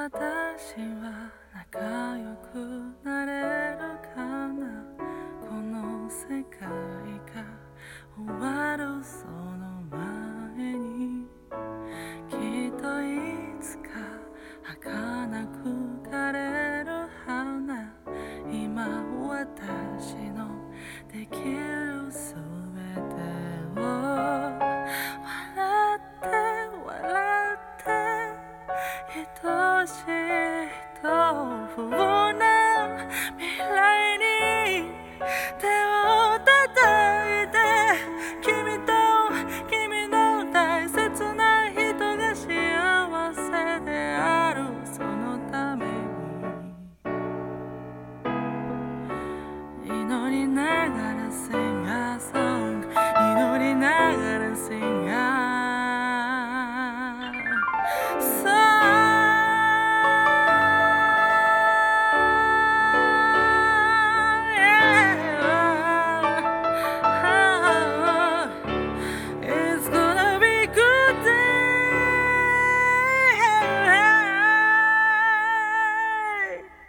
私は仲良くなれるかな。この世界が終わるその前に、きっといつか儚く枯れる花。今私のできるすべてを笑って笑って愛しいと不運な未来に手を叩いて、君の大切な人が幸せであるそのために祈りながら